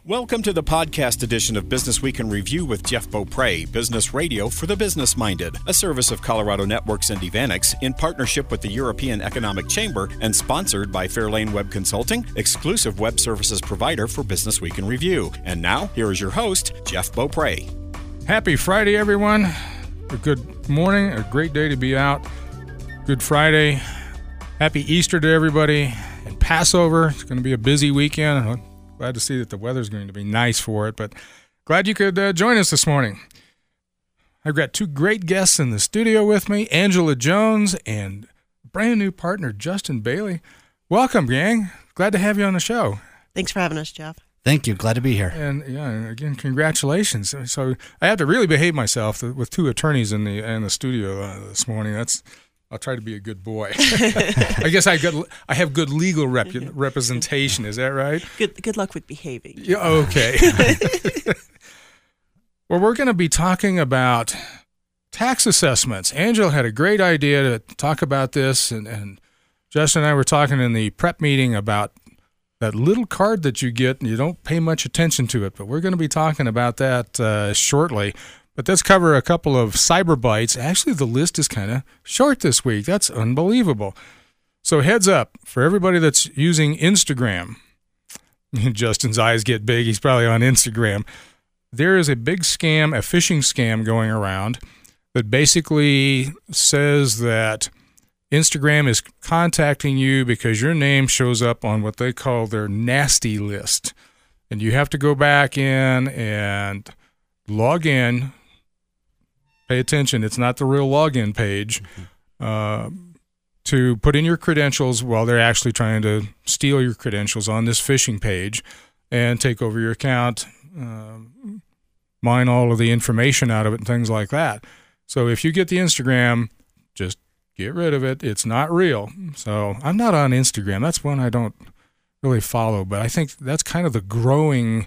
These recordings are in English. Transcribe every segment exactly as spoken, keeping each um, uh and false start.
Welcome to the podcast edition of Business Week in Review with Jeff Beaupre, business radio for the business-minded, a service of Colorado Networks and Evanix in partnership with the European Economic Chamber and sponsored by Fairlane Web Consulting, exclusive web services provider for Business Week in Review. And now, here is your host, Jeff Beaupre. Happy Friday, everyone. A good morning, a great day to be out. Good Friday. Happy Easter to everybody. And Passover, it's going to be a busy weekend. Glad to see that the weather's going to be nice for it, but glad you could uh, join us this morning. I've got two great guests in the studio with me, Angela Jones and brand new partner, Justin Bailey. Welcome, gang. Glad to have you on the show. Thanks for having us, Jeff. Thank you. Glad to be here. And yeah, and again, congratulations. So I have to really behave myself with two attorneys in the in the studio uh, this morning. That's I'll try to be a good boy. I guess I got I have good legal rep- representation. Is that right? Good good luck with behaving. Yeah. Okay. Well, we're going to be talking about tax assessments. Angela had a great idea to talk about this, and, and Justin and I were talking in the prep meeting about that little card that you get, and you don't pay much attention to it. But we're going to be talking about that uh, shortly. But let's cover a couple of cyber bites. Actually, the list is kind of short this week. That's unbelievable. So heads up for everybody that's using Instagram. Justin's eyes get big. He's probably on Instagram. There is a big scam, a phishing scam going around that basically says that Instagram is contacting you because your name shows up on what they call their nasty list. And you have to go back in and log in. Pay attention, it's not the real login page, uh, to put in your credentials while they're actually trying to steal your credentials on this phishing page and take over your account, uh, mine all of the information out of it and things like that. So if you get the Instagram, just get rid of it. It's not real. So I'm not on Instagram. That's one I don't really follow, but I think that's kind of the growing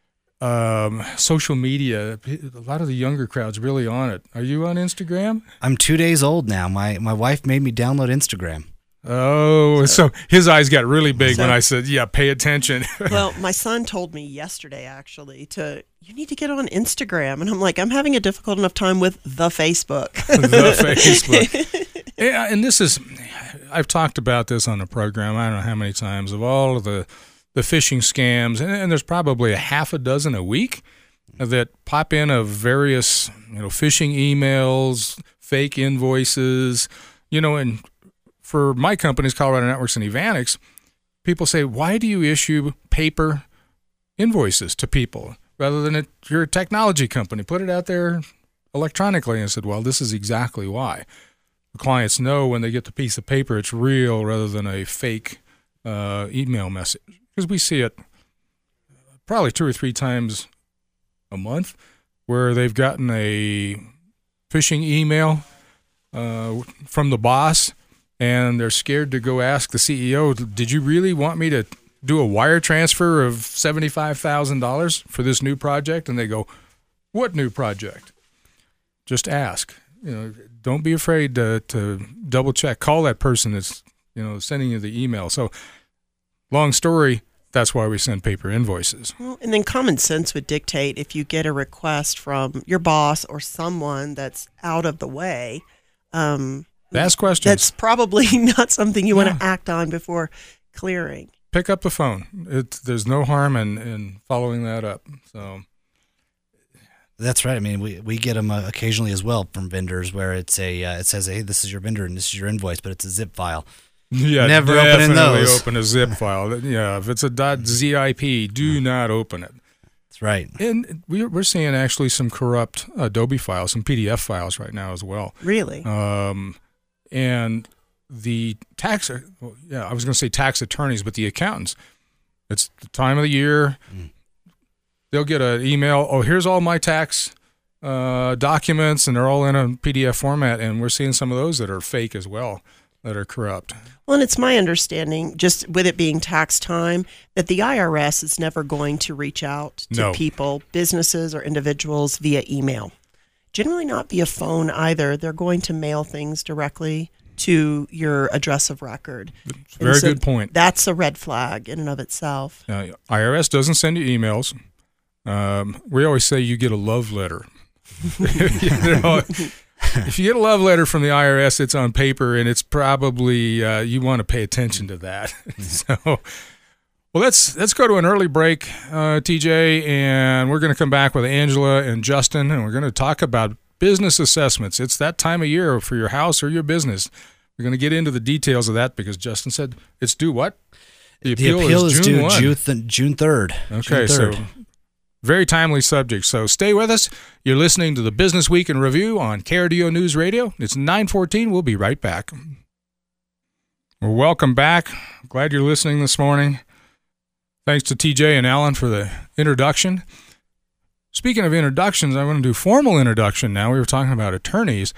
Um, social media. A lot of the younger crowd's really on it. Are you on Instagram? I'm two days old now. My my wife made me download Instagram. Oh, so his eyes got really big so, when I said, yeah, pay attention. Well, my son told me yesterday, actually, to you need to get on Instagram. And I'm like, I'm having a difficult enough time with the Facebook. The Facebook. Yeah, and this is, I've talked about this on the program, I don't know how many times, of all of the the phishing scams, and, and there's probably a half a dozen a week that pop in of various, you know, phishing emails, fake invoices, you know, and for my companies, Colorado Networks and Evanix, people say, why do you issue paper invoices to people rather than a, you're a technology company? Put it out there electronically. And I said, well, this is exactly why. The clients know when they get the piece of paper, it's real rather than a fake uh, email message. Because we see it probably two or three times a month where they've gotten a phishing email uh, from the boss, and they're scared to go ask the C E O, did you really want me to do a wire transfer of seventy-five thousand dollars for this new project? And they go, what new project? Just ask. You know, don't be afraid to, to double check. Call that person that's, you know, sending you the email. So long story, that's why we send paper invoices. Well, and then common sense would dictate if you get a request from your boss or someone that's out of the way. Um, Ask questions. That's probably not something you Yeah. want to act on before clearing. Pick up the phone. It's, there's no harm in, in following that up. So That's right. I mean, we, we get them uh, occasionally as well from vendors where it's a uh, it says, hey, this is your vendor and this is your invoice, but it's a zip file. yeah, Never opening definitely those. open a zip file. Yeah, if it's a .zip, do not open it. That's right. And we're we're seeing actually some corrupt Adobe files, some P D F files right now as well. Really? Um, and the tax, well, yeah, I was going to say tax attorneys, but the accountants. It's the time of the year. Mm. They'll get an email. Oh, here's all my tax uh, documents, and they're all in a P D F format. And we're seeing some of those that are fake as well, that are corrupt. Well, and it's my understanding, just with it being tax time, that the I R S is never going to reach out to No. people, businesses or individuals via email. Generally not via phone either. They're going to mail things directly to your address of record. Very And so good point. That's a red flag in and of itself. Uh, I R S doesn't send you emails. Um, we always say you get a love letter. you know, if you get a love letter from the I R S, it's on paper, and it's probably uh, you want to pay attention to that. so, well, let's let's go to an early break, uh, T J, and we're going to come back with Angela and Justin, and we're going to talk about business assessments. It's that time of year for your house or your business. We're going to get into the details of that because Justin said it's due what? The appeal, the appeal is, is June due first. June, th- June third. Okay, June third. so very timely subject. So stay with us. You're listening to the Business Week in Review on K R D O News Radio. It's nine fourteen. We'll be right back. Well, welcome back. Glad you're listening this morning. Thanks to T J and Alan for the introduction. Speaking of introductions, I want to do formal introduction now. We were talking about attorneys,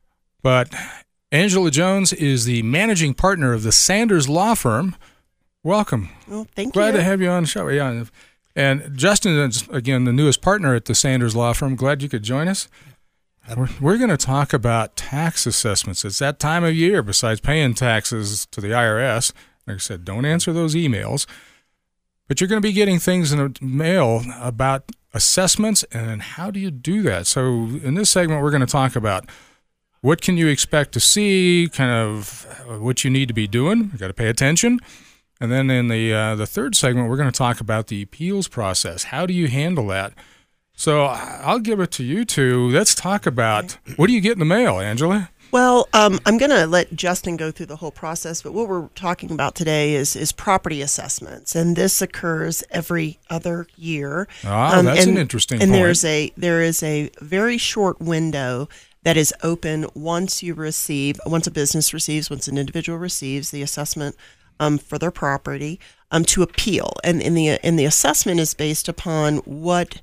but Angela Jones is the managing partner of the Sanders Law Firm. Welcome. Well, thank Glad you. to have you on the show. Yeah. And Justin is, again, the newest partner at the Sanders Law Firm. Glad you could join us. We're, we're going to talk about tax assessments. It's that time of year, besides paying taxes to the I R S. Like I said, don't answer those emails. But you're going to be getting things in the mail about assessments, and how do you do that? So in this segment, we're going to talk about what can you expect to see, kind of what you need to be doing. You've got to pay attention. And then in the uh, the third segment, we're going to talk about the appeals process. How do you handle that? So I'll give it to you two. Let's talk about what do you get in the mail, Angela? Well, um, I'm going to let Justin go through the whole process, but what we're talking about today is is property assessments, and this occurs every other year. Ah, um, that's and, an interesting and point. And there's a there is a very short window that is open once you receive, once a business receives, once an individual receives the assessment um, for their property, um, to appeal, and in the and the assessment is based upon what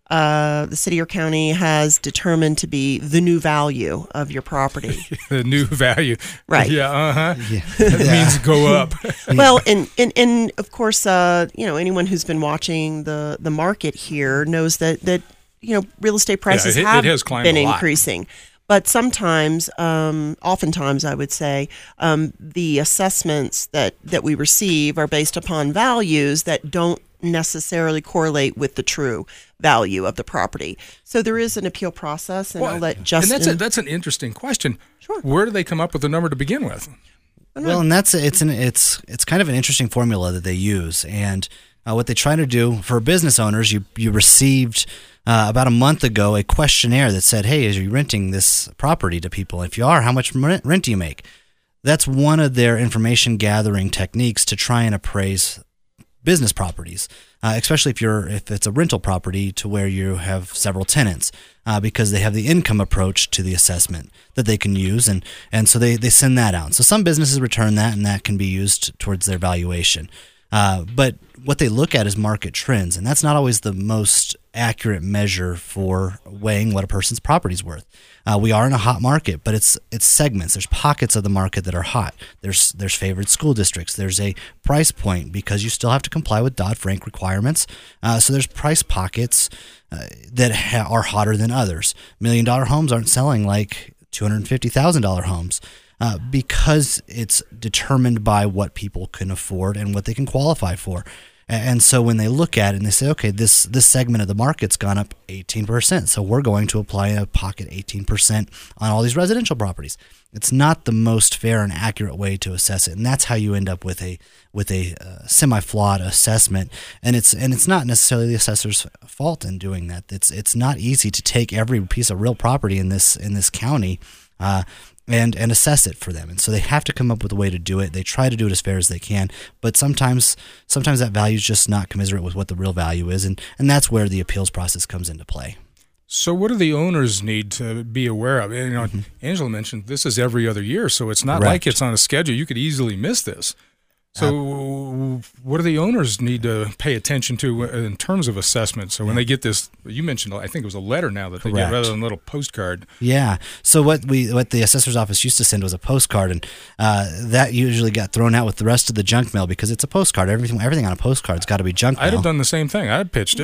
Uh, the city or county has determined to be the new value of your property. The new value. Right. Yeah, uh-huh. Yeah. That Yeah. means go up. Well, and, and, and of course, uh, you know, anyone who's been watching the, the market here knows that, that, you know, real estate prices Yeah, it- have it has climbed been a lot. increasing. But sometimes, um, oftentimes, I would say, um, the assessments that, that we receive are based upon values that don't necessarily correlate with the true value of the property. So there is an appeal process, and Well, I'll let Justin. And that's, a, that's an interesting question. Sure. Where do they come up with the number to begin with? Well, and that's it's an it's it's kind of an interesting formula that they use, and uh, what they try to do for business owners, you you received uh, about a month ago a questionnaire that said, "Hey, are you renting this property to people? If you are, how much rent, rent do you make?" That's one of their information gathering techniques to try and appraise business properties, uh, especially if you're if it's a rental property to where you have several tenants, uh, because they have the income approach to the assessment that they can use, and and so they, they send that out. So some businesses return that, and that can be used towards their valuation. Uh, but what they look at is market trends, and that's not always the most accurate measure for weighing what a person's property is worth. Uh, we are in a hot market, but it's it's segments. There's pockets of the market that are hot. There's there's favored school districts. There's a price point because you still have to comply with Dodd-Frank requirements. Uh, so there's price pockets uh, that ha- are hotter than others. Million dollar homes aren't selling like two hundred fifty thousand dollars homes. Uh, because it's determined by what people can afford and what they can qualify for. And so when they look at it and they say, okay, this this segment of the market's gone up eighteen percent, so we're going to apply a pocket eighteen percent on all these residential properties. It's not the most fair and accurate way to assess it, and that's how you end up with a with a uh, semi-flawed assessment. And it's and it's not necessarily the assessor's fault in doing that. It's it's not easy to take every piece of real property in this in this county. Uh, and and assess it for them. And so they have to come up with a way to do it. They try to do it as fair as they can, but sometimes sometimes that value is just not commensurate with what the real value is, and, and that's where the appeals process comes into play. So what do the owners need to be aware of? You know, mm-hmm. Angela mentioned this is every other year, so it's not Correct. like it's on a schedule. You could easily miss this. So uh, what do the owners need to pay attention to in terms of assessment? So when they get this, you mentioned, I think it was a letter now that they Correct. get rather than a little postcard. Yeah. So what we what the assessor's office used to send was a postcard, and uh, that usually got thrown out with the rest of the junk mail because it's a postcard. Everything everything on a postcard's got to be junk mail. I'd have done the same thing. I'd pitched it.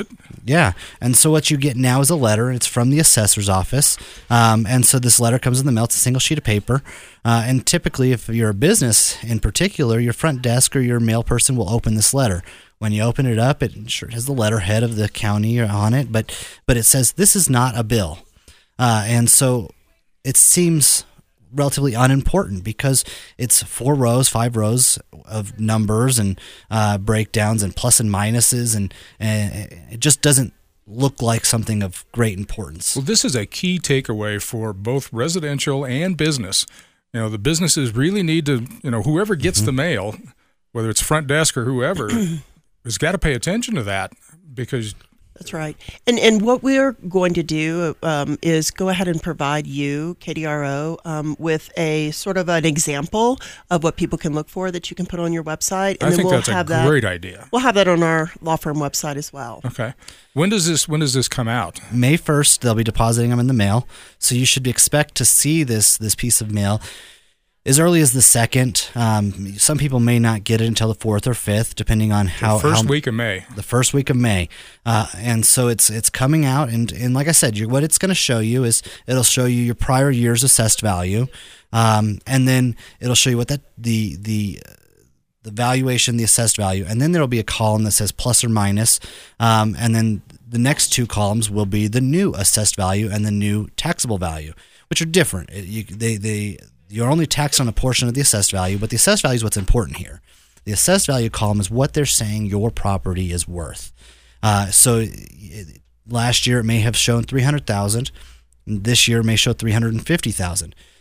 Yeah. And so what you get now is a letter, and it's from the assessor's office. Um, and so this letter comes in the mail. It's a single sheet of paper. Uh, and typically, if you're a business in particular, your front desk or your mail person will open this letter. When you open it up, it sure has the letterhead of the county on it, but but it says this is not a bill. Uh, and so it seems relatively unimportant because it's four rows, five rows of numbers and uh, breakdowns and plus and minuses, and, and it just doesn't look like something of great importance. Well, this is a key takeaway for both residential and business. You know, the businesses really need to, you know, whoever gets mm-hmm. the mail, whether it's front desk or whoever, has got to pay attention to that because... That's right. And and what we're going to do um, is go ahead and provide you, K D R O, um, with a sort of an example of what people can look for that you can put on your website. And I then think we'll that's have a that, great idea. We'll have that on our law firm website as well. Okay. When does this When does this come out? May first, they'll be depositing them in the mail. So you should expect to see this this piece of mail as early as the second. Um, some people may not get it until the fourth or fifth, depending on how. The first how, week of May. The first week of May, uh, and so it's it's coming out, and and like I said, you, what it's going to show you is it'll show you your prior year's assessed value, um, and then it'll show you what that the the. the valuation, the assessed value, and then there'll be a column that says plus or minus, um, and then the next two columns will be the new assessed value and the new taxable value, which are different. It, you, they they you're only taxed on a portion of the assessed value, but the assessed value is what's important here. The assessed value column is what they're saying your property is worth. Uh, so it, last year it may have shown three hundred thousand dollars. This year it may show three hundred fifty thousand dollars.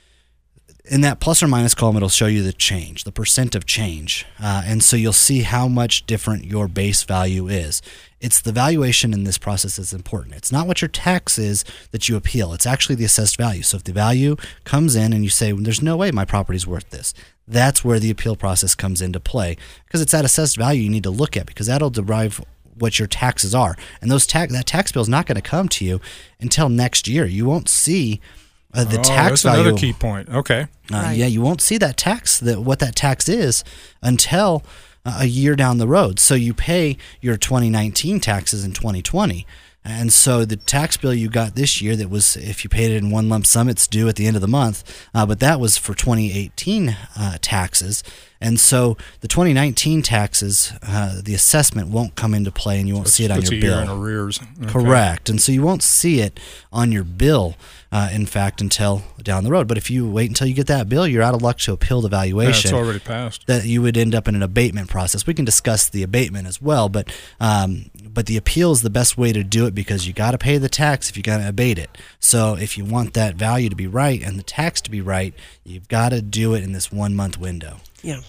In that plus or minus column, it'll show you the change, the percent of change. Uh, and so you'll see how much different your base value is. It's the valuation in this process that's important. It's not what your tax is that you appeal. It's actually the assessed value. So if the value comes in and you say, well, there's no way my property's worth this, that's where the appeal process comes into play. Because it's that assessed value you need to look at, because that'll derive what your taxes are. And those tax that tax bill is not going to come to you until next year. You won't see Uh, the oh, tax that's value. Another key point. Okay. Uh, Right. Yeah, you won't see that tax, that what that tax is, until uh, a year down the road. So you pay your twenty nineteen taxes in twenty twenty. And so the tax bill you got this year that was, if you paid it in one lump sum, it's due at the end of the month. Uh, but that was for twenty eighteen uh, taxes. And so the twenty nineteen taxes, uh, the assessment won't come into play, and you won't So see it on it's your a bill. year in arrears. Okay. Correct. And so you won't see it on your bill, uh, in fact, until down the road. But if you wait until you get that bill, you're out of luck to appeal the Yeah, valuation. it's already passed. That you would end up in an abatement process. We can discuss the abatement as well, but um, but the appeal is the best way to do it, because you got to pay the tax if you're going to abate it. So if you want that value to be right and the tax to be right, you've got to do it in this one month window. Yeah.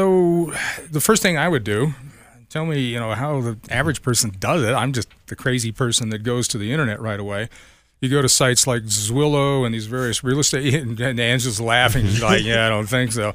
So the first thing I would do, tell me, you know, how the average person does it. I'm just the crazy person that goes to the internet right away. You go to sites like Zwillow and these various real estate, and, and Angela's laughing. She's like, yeah, I don't think so.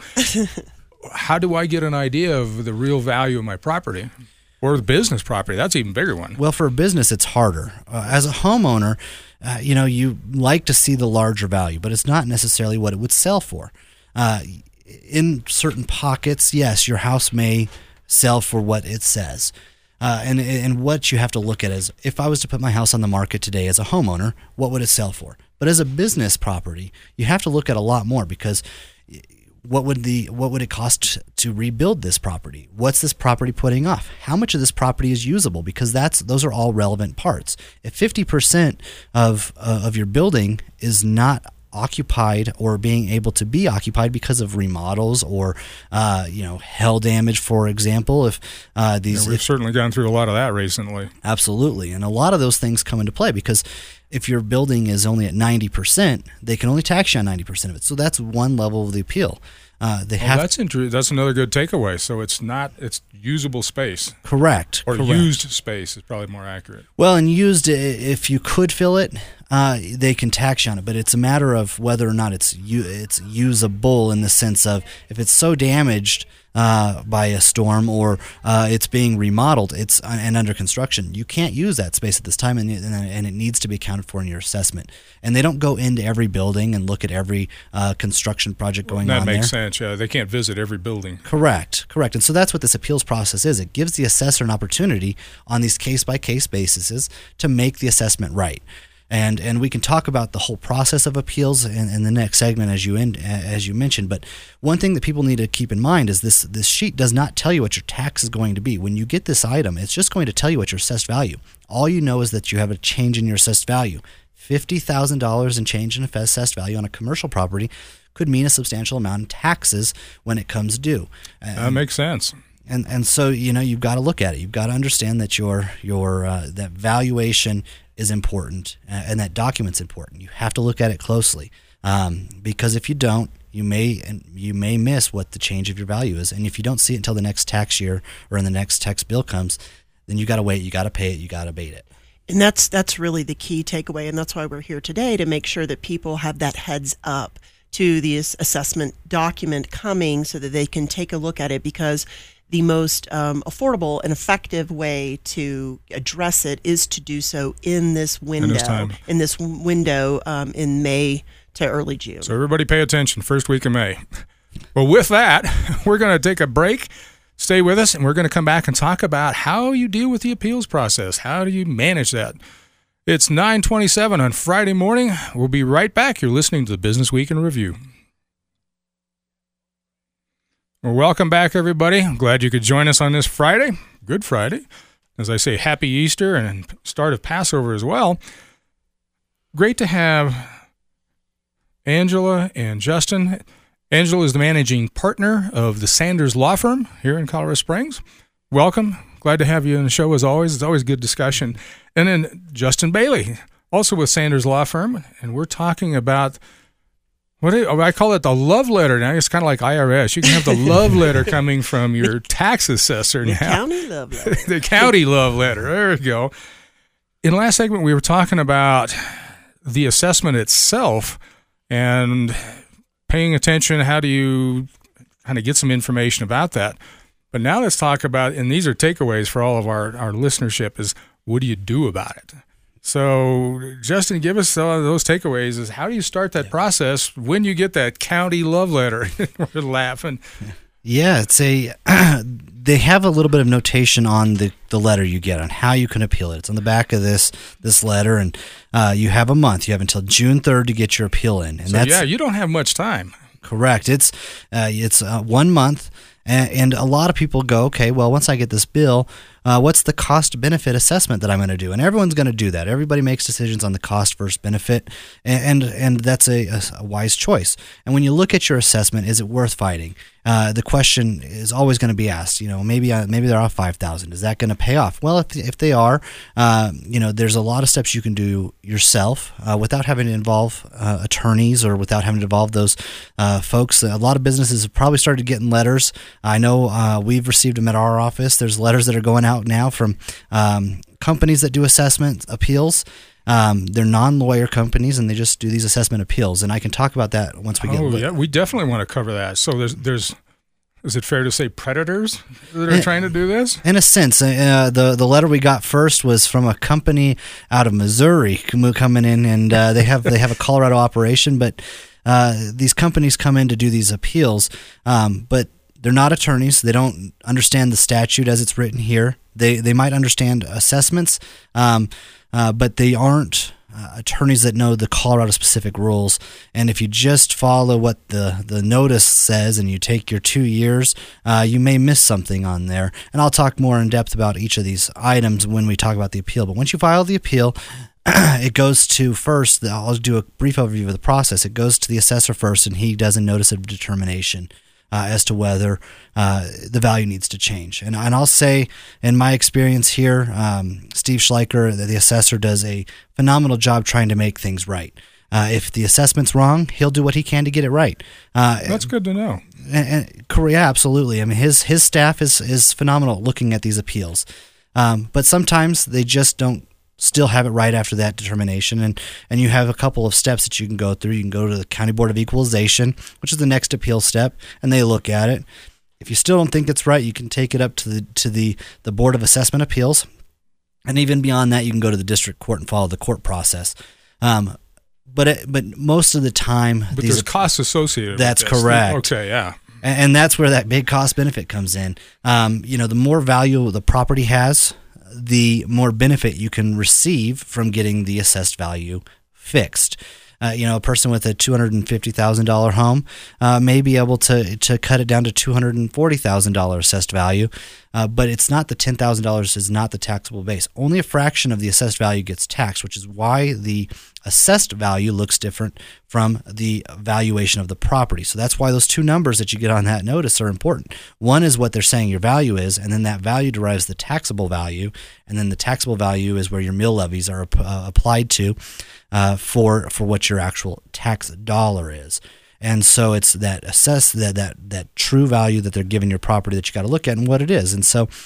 How do I get an idea of the real value of my property? Or the business property? That's an even bigger one. Well, for a business, it's harder. Uh, as a homeowner, uh, you know, you like to see the larger value, but it's not necessarily what it would sell for. Uh, in certain pockets, yes, your house may sell for what it says. Uh, and and what you have to look at is, if I was to put my house on the market today as a homeowner, what would it sell for? But as a business property, you have to look at a lot more, because what would the what would it cost to rebuild this property? What's this property putting off? How much of this property is usable? Because that's those are all relevant parts. If fifty percent of uh, of your building is not occupied or being able to be occupied because of remodels or uh, you know hail damage, for example, if uh, these Yeah, we've if, certainly gone through a lot of that recently. absolutely, and a lot of those things come into play, because if your building is only at ninety percent, they can only tax you on ninety percent of it. So that's one level of the appeal. Uh, they Well, have that's inter- That's another good takeaway. So it's not it's usable space, correct or correct. used space is probably more accurate. Well, and used, i- if you could fill it, uh, they can tax you on it. But it's a matter of whether or not it's u- it's usable, in the sense of, if it's so damaged uh, by a storm, or uh, it's being remodeled, it's uh, and under construction. You can't use that space at this time, and, and it needs to be accounted for in your assessment. And they don't go into every building and look at every uh, construction project going that on there. That makes sense. Yeah, they can't visit every building. Correct, correct. And so that's what this appeals process is. It gives the assessor an opportunity on these case-by-case bases to make the assessment right. And and we can talk about the whole process of appeals in, in the next segment, as you in, as you mentioned. But one thing that people need to keep in mind is this this sheet does not tell you what your tax is going to be. When you get this item, it's just going to tell you what your assessed value. All you know is that you have a change in your assessed value. fifty thousand dollars in change in assessed value on a commercial property could mean a substantial amount in taxes when it comes due. And, that makes sense. And and so, you know, you've got to look at it. You've got to understand that your your uh, that valuation is important, uh, and that document's important. You have to look at it closely, um, because if you don't, you may and you may miss what the change of your value is. And if you don't see it until the next tax year or in the next tax bill comes, then you got to wait. You got to pay it. You got to abate it. And that's that's really the key takeaway, and that's why we're here today, to make sure that people have that heads up to the assessment document coming so that they can take a look at it, because the most um, affordable and effective way to address it is to do so in this window, in this, time. In this window um, in May to early June. So everybody pay attention, first week of May. Well, with that, we're going to take a break. Stay with us, and we're going to come back and talk about how you deal with the appeals process. How do you manage that? It's nine twenty-seven on Friday morning. We'll be right back. You're listening to the Business Week in Review. Well, welcome back, everybody. I'm glad you could join us on this Friday, Good Friday. As I say, happy Easter and start of Passover as well. Great to have Angela and Justin. Angela is the managing partner of the Sanders Law Firm here in Colorado Springs. Welcome. Glad to have you on the show as always. It's always good discussion. And then Justin Bailey, also with Sanders Law Firm, and we're talking about what do you, I call it the love letter now. It's kind of like I R S. You can have the love letter coming from your tax assessor the now. County love letter. The county love letter. There we go. In the last segment, we were talking about the assessment itself and paying attention. How do you kind of get some information about that? But now let's talk about, and these are takeaways for all of our, our listenership, is what do you do about it? So, Justin, give us uh, those takeaways. Is how do you start that yeah. process when you get that county love letter? We're laughing. Yeah, it's a. They have a little bit of notation on the, the letter you get on how you can appeal it. It's on the back of this this letter, and uh, you have a month. You have until June third to get your appeal in. And so, that's, yeah, you don't have much time. Correct. It's uh, it's uh, one month. And a lot of people go, okay, well, once I get this bill, uh, what's the cost-benefit assessment that I'm going to do? And everyone's going to do that. Everybody makes decisions on the cost versus benefit, and and, and that's a, a, a wise choice. And when you look at your assessment, is it worth fighting? Uh, the question is always going to be asked. You know, maybe uh, maybe they're off five thousand dollars. Is that going to pay off? Well, if if they are, uh, you know, there's a lot of steps you can do yourself uh, without having to involve uh, attorneys or without having to involve those uh, folks. A lot of businesses have probably started getting letters. I know uh, we've received them at our office. There's letters that are going out now from um, companies that do assessment appeals. Um, they're non-lawyer companies, and they just do these assessment appeals. And I can talk about that once we get. Oh, yeah, we definitely want to cover that. So there's, there's, is it fair to say predators that are in, trying to do this? In a sense, uh, the the letter we got first was from a company out of Missouri coming in, and uh, they have they have a Colorado operation, but uh, these companies come in to do these appeals, um, but they're not attorneys. They don't understand the statute as it's written here. They they might understand assessments, um, uh, but they aren't uh, attorneys that know the Colorado specific rules. And if you just follow what the, the notice says and you take your two years, uh, you may miss something on there. And I'll talk more in depth about each of these items when we talk about the appeal. But once you file the appeal, it goes to first, I'll do a brief overview of the process. It goes to the assessor first, and he does a notice of determination Uh, as to whether uh, the value needs to change. And, and I'll say, in my experience here, um, Steve Schleicher, the, the assessor, does a phenomenal job trying to make things right. Uh, if the assessment's wrong, he'll do what he can to get it right. Uh, That's good to know. And, and, yeah, absolutely. I mean, his his staff is, is phenomenal looking at these appeals. Um, but sometimes they just don't still have it right after that determination, and, and you have a couple of steps that you can go through. You can go to the County Board of Equalization, which is the next appeal step, and they look at it. If you still don't think it's right, you can take it up to the to the, the Board of Assessment Appeals. And even beyond that, you can go to the district court and follow the court process. Um, but it, but most of the time, but these there's are, costs associated. That's with this. correct. Okay, yeah. And, and that's where that big cost benefit comes in. Um, you know, the more value the property has, the more benefit you can receive from getting the assessed value fixed. Uh, you know, a person with a two hundred fifty thousand dollars home uh, may be able to to cut it down to two hundred forty thousand dollars assessed value, uh, but it's not the ten thousand dollars is not the taxable base. Only a fraction of the assessed value gets taxed, which is why the assessed value looks different from the valuation of the property. So that's why those two numbers that you get on that notice are important. One is what they're saying your value is, and then that value derives the taxable value, and then the taxable value is where your mill levies are uh, applied to uh, for for what your actual tax dollar is. And so it's that assess that that that true value that they're giving your property that you got to look at and what it is. And so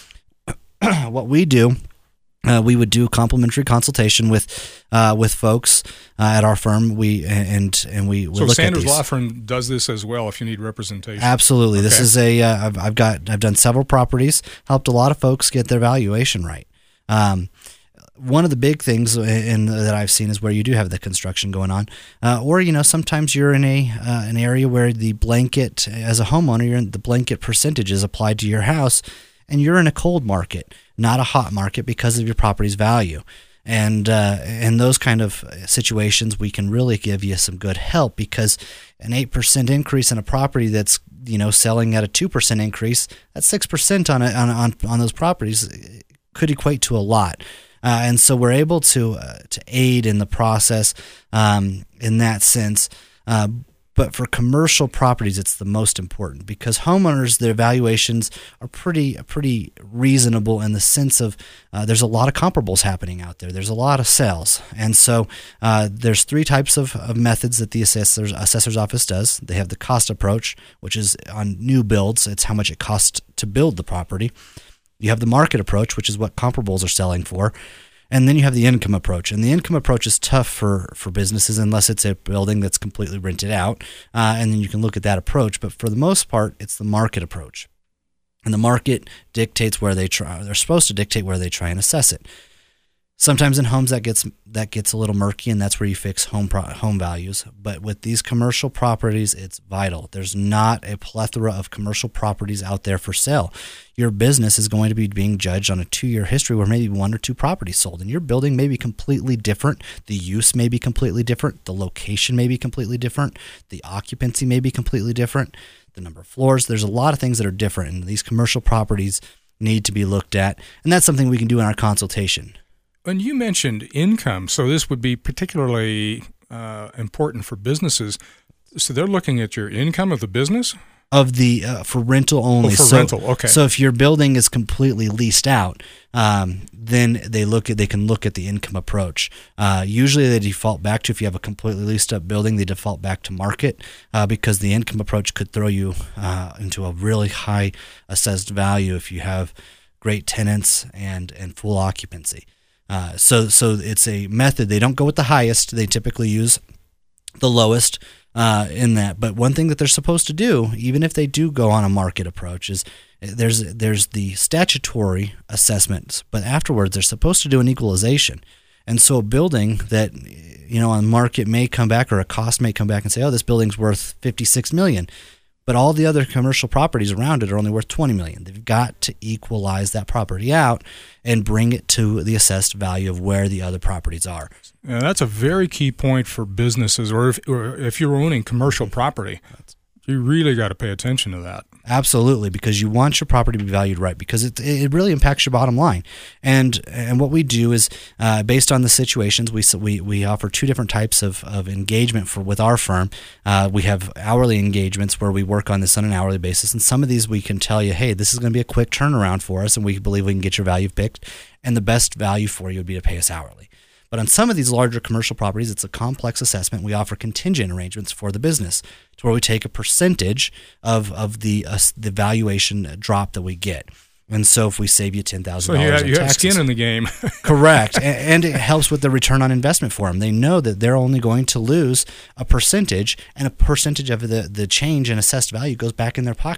what we do. Uh, we would do complimentary consultation with uh, with folks uh, at our firm. We and and we would so look Sanders at these. Law Firm does this as well. If you need representation, Absolutely. Okay. This is a uh, I've, I've got I've done several properties, helped a lot of folks get their valuation right. Um, one of the big things in, that I've seen is where you do have the construction going on, uh, or you know sometimes you're in a uh, an area where the blanket as a homeowner, you're in the blanket percentage is applied to your house, and you're in a cold market, not a hot market because of your property's value. And uh, in those kind of situations, we can really give you some good help because an eight percent increase in a property that's you know selling at a two percent increase, that's six percent on, a, on on on those properties could equate to a lot. Uh, and so we're able to uh, to aid in the process um, in that sense. Uh, But for commercial properties, it's the most important because homeowners, their valuations are pretty pretty reasonable in the sense of uh, there's a lot of comparables happening out there. There's a lot of sales. And so uh, there's three types of, of methods that the assessor's, assessor's office does. They have the cost approach, which is on new builds. It's how much it costs to build the property. You have the market approach, which is what comparables are selling for. And then you have the income approach. And the income approach is tough for, for businesses unless it's a building that's completely rented out. Uh, and then you can look at that approach. But for the most part, it's the market approach. And the market dictates where they try. They're supposed to dictate where they try and assess it. Sometimes in homes that gets that gets a little murky, and that's where you fix home pro, home values. But with these commercial properties, it's vital. There's not a plethora of commercial properties out there for sale. Your business is going to be being judged on a two-year history where maybe one or two properties sold, and your building may be completely different. The use may be completely different. The location may be completely different. The occupancy may be completely different. The number of floors. There's a lot of things that are different, and these commercial properties need to be looked at, and that's something we can do in our consultation. And you mentioned income, so this would be particularly uh, important for businesses. So they're looking at your income of the business? Of the uh, for rental only. Oh, for so, rental, okay. So if your building is completely leased out, um, then they look at they can look at the income approach. Uh, usually they default back to if you have a completely leased up building, they default back to market uh, because the income approach could throw you uh, into a really high assessed value if you have great tenants and and full occupancy. Uh, so so it's a method. They don't go with the highest. They typically use the lowest uh, in that. But one thing that they're supposed to do, even if they do go on a market approach, is there's there's the statutory assessments, but afterwards they're supposed to do an equalization. And so a building that, you know, on market may come back or a cost may come back and say, oh, this building's worth fifty-six million dollars. But all the other commercial properties around it are only worth twenty million dollars. They've got to equalize that property out and bring it to the assessed value of where the other properties are. Yeah, that's a very key point for businesses, or if, or if you're owning commercial property. You really got to pay attention to that. Absolutely, because you want your property to be valued right, because it it really impacts your bottom line. And and what we do is, uh, based on the situations, we we we offer two different types of, of engagement for with our firm. Uh, we have hourly engagements where we work on this on an hourly basis, and some of these we can tell you, hey, this is going to be a quick turnaround for us, and we believe we can get your value picked, and the best value for you would be to pay us hourly. But on some of these larger commercial properties, it's a complex assessment. We offer contingent arrangements for the business, to where we take a percentage of of the uh, the valuation drop that we get. And so if we save you ten thousand dollars so you have, in you have taxes, skin in the game. correct, and, and it helps with the return on investment for them. They know that they're only going to lose a percentage, and a percentage of the, the change in assessed value goes back in their pocket.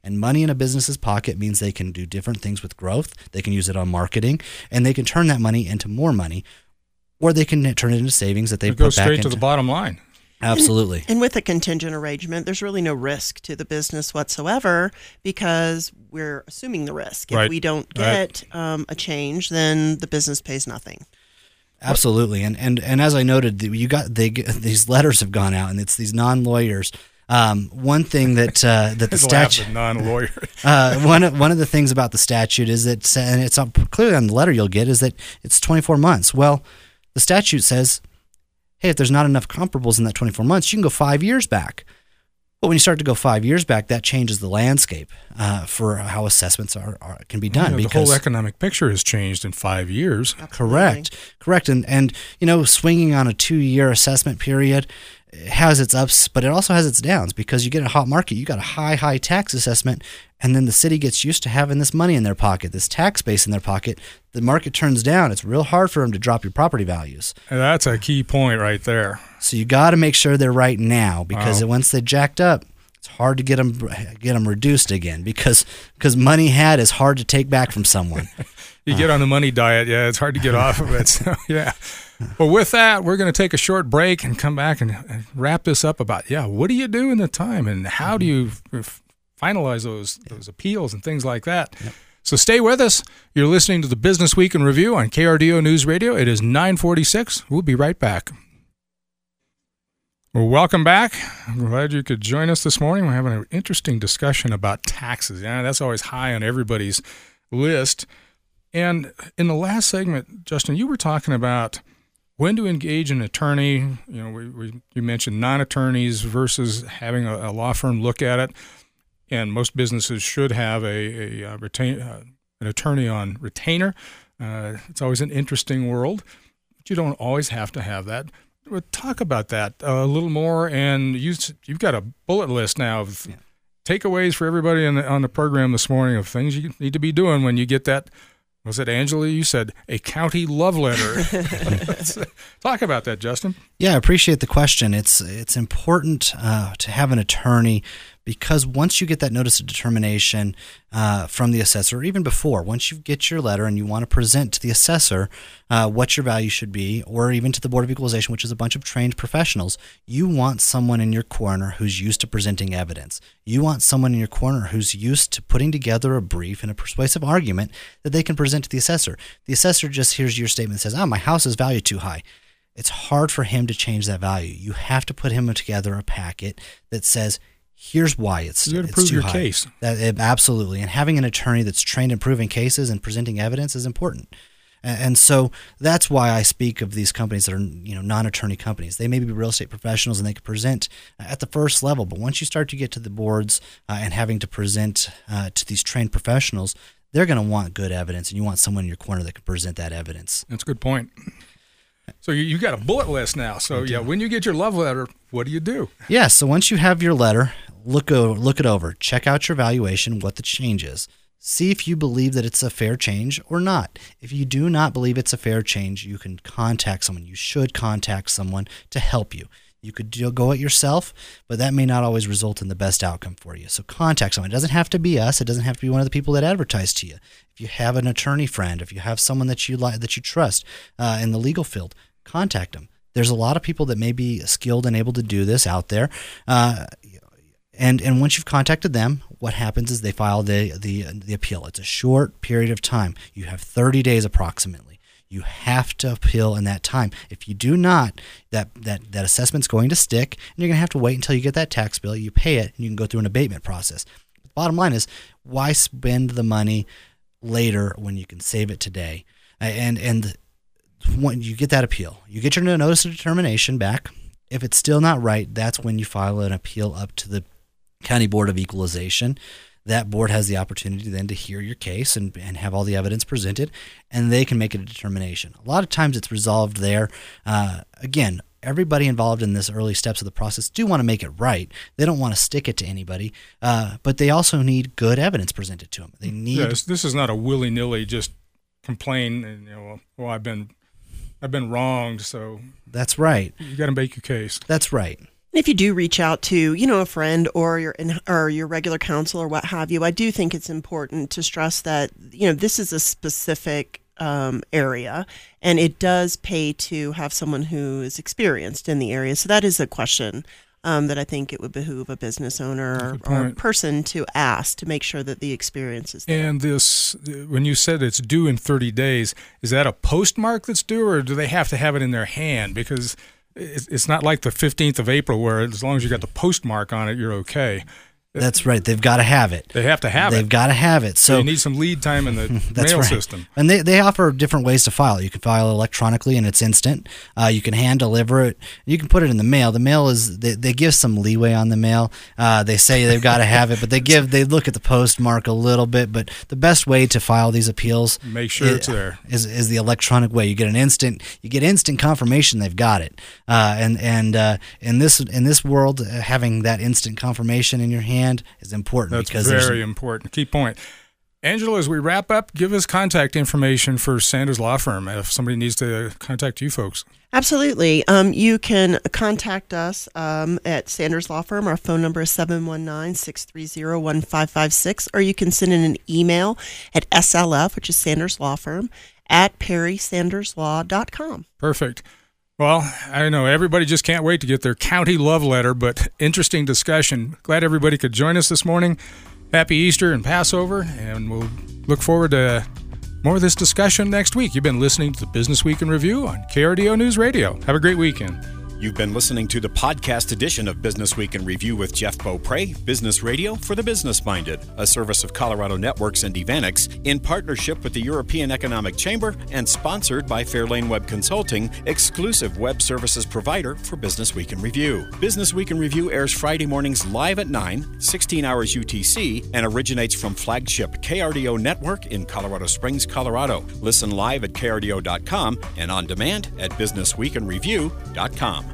And money in a business's pocket means they can do different things with growth. They can use it on marketing, and they can turn that money into more money, or they can turn it into savings that they It put goes back straight into. to the bottom line. Absolutely. And, and with a contingent arrangement, there's really no risk to the business whatsoever because we're assuming the risk. If Right. we don't get right. um, a change, then the business pays nothing. Absolutely, and and and as I noted, you got they these letters have gone out, and it's these non-lawyers. Um, one thing that uh, that the statute non-lawyer. uh, one of, one of the things about the statute is that, and it's clearly on the letter you'll get, is that it's twenty-four months. Well, the statute says, hey, if there's not enough comparables in that twenty-four months, you can go five years back. But when you start to go five years back, that changes the landscape uh, for how assessments are, are can be done. Yeah, the because whole economic picture has changed in five years. Absolutely. Correct, correct, and and you know, swinging on a two-year assessment period has its ups, but it also has its downs because you get a hot market, you got a high, high tax assessment, and then the city gets used to having this money in their pocket, this tax base in their pocket. The market turns down. It's real hard for them to drop your property values. And that's a key point right there. So you got to make sure they're right now because Wow. once they jacked up, it's hard to get them get them reduced again because because money had is hard to take back from someone. You get on the money diet, yeah, it's hard to get off of it. So, yeah. Well, with that, we're going to take a short break and come back and, and wrap this up about, yeah, what do you do in the time and how do you f- finalize those those appeals and things like that? Yep. So stay with us. You're listening to the Business Week in Review on K R D O News Radio. It is nine forty-six. We'll be right back. Well, welcome back. I'm glad you could join us this morning. We're having an interesting discussion about taxes. Yeah, that's always high on everybody's list. And in the last segment, Justin, you were talking about when to engage an attorney. You know, we, we you mentioned non-attorneys versus having a, a law firm look at it. And most businesses should have a, a, a retain uh, an attorney on retainer. Uh, it's always an interesting world, but you don't always have to have that. We'll talk about that a little more, and you, you've got a bullet list now of yeah. takeaways for everybody on the, on the program this morning of things you need to be doing when you get that. Was it Angela? You said a county love letter. Talk about that, Justin. Yeah, I appreciate the question. It's it's important uh, to have an attorney because once you get that notice of determination uh, from the assessor, or even before, once you get your letter and you want to present to the assessor uh, what your value should be, or even to the Board of Equalization, which is a bunch of trained professionals, you want someone in your corner who's used to presenting evidence. You want someone in your corner who's used to putting together a brief and a persuasive argument that they can present to the assessor. The assessor just hears your statement and says, oh, my house is valued too high. It's hard for him to change that value. You have to put him together a packet that says, here's why it's, you got to it's prove too your high. case. That, absolutely. And having an attorney that's trained in proving cases and presenting evidence is important. And, and so that's why I speak of these companies that are, you know, non-attorney companies. They may be real estate professionals and they can present at the first level. But once you start to get to the boards uh, and having to present uh, to these trained professionals, they're going to want good evidence. And you want someone in your corner that can present that evidence. That's a good point. So you, you got a bullet list now. So yeah, when you get your love letter, what do you do? Yeah, so once you have your letter, look over, look it over. Check out your valuation, what the change is. See if you believe that it's a fair change or not. If you do not believe it's a fair change, you can contact someone. You should contact someone to help you. You could go it yourself, but that may not always result in the best outcome for you. So contact someone. It doesn't have to be us. It doesn't have to be one of the people that advertise to you. If you have an attorney friend, if you have someone that you like, that you trust uh, in the legal field, contact them. There's a lot of people that may be skilled and able to do this out there. Uh, and and once you've contacted them, what happens is they file the, the, the appeal. It's a short period of time. You have thirty days approximately. You have to appeal in that time. If you do not, that, that, that assessment's going to stick, and you're going to have to wait until you get that tax bill, you pay it, and you can go through an abatement process. The bottom line is, why spend the money later when you can save it today? And and when you get that appeal, you get your notice of determination back. If it's still not right, that's when you file an appeal up to the County Board of Equalization. That board has the opportunity then to hear your case and, and have all the evidence presented, and they can make a determination. A lot of times it's resolved there. Uh, again, everybody involved in this early steps of the process do want to make it right. They don't want to stick it to anybody, uh, but they also need good evidence presented to them. They need. Yeah, this, this is not a willy-nilly just complain and, you know, well, I've been I've been wronged, so that's right. You got to make your case. That's right. If you do reach out to, you know, a friend or your or your regular counsel or what have you, I do think it's important to stress that, you know, this is a specific um, area, and it does pay to have someone who is experienced in the area. So that is a question um, that I think it would behoove a business owner or, or a person to ask to make sure that the experience is there. And this, when you said it's due in thirty days, is that a postmark that's due, or do they have to have it in their hand? Because it's not like the fifteenth of April where as long as you got the postmark on it, you're okay. That's right. They've got to have it. They have to have They've it. They've got to have it. So, so you need some lead time in the mail right. system. And they, they offer different ways to file it. You can file electronically and it's instant. Uh, you can hand deliver it. You can put it in the mail. The mail is, they, they give some leeway on the mail. Uh, they say they've got to have it, but they give, they look at the postmark a little bit. But the best way to file these appeals, make sure is, it's there, is, is the electronic way. You get an instant, you get instant confirmation they've got it. Uh, and and uh, in this in this world, uh, having that instant confirmation in your hand is important. That's because very important. Key point. Angela, as we wrap up, give us contact information for Sanders Law Firm if somebody needs to contact you folks. Absolutely. Um, you can contact us um, at Sanders Law Firm. Our phone number is seven one nine, six three zero, one five five six, or you can send in an email at S L F, which is Sanders Law Firm, at perry sanders law dot com. Perfect. Well, I know everybody just can't wait to get their county love letter, but interesting discussion. Glad everybody could join us this morning. Happy Easter and Passover, and we'll look forward to more of this discussion next week. You've been listening to the Business Week in Review on K R D O News Radio. Have a great weekend. You've been listening to the podcast edition of Business Week in Review with Jeff Beaupre, Business Radio for the Business-Minded, a service of Colorado Networks and Evanix in partnership with the European Economic Chamber and sponsored by Fairlane Web Consulting, exclusive web services provider for Business Week in Review. Business Week in Review airs Friday mornings live at nine, sixteen hours U T C, and originates from flagship K R D O Network in Colorado Springs, Colorado. Listen live at K R D O dot com and on demand at business week in review dot com.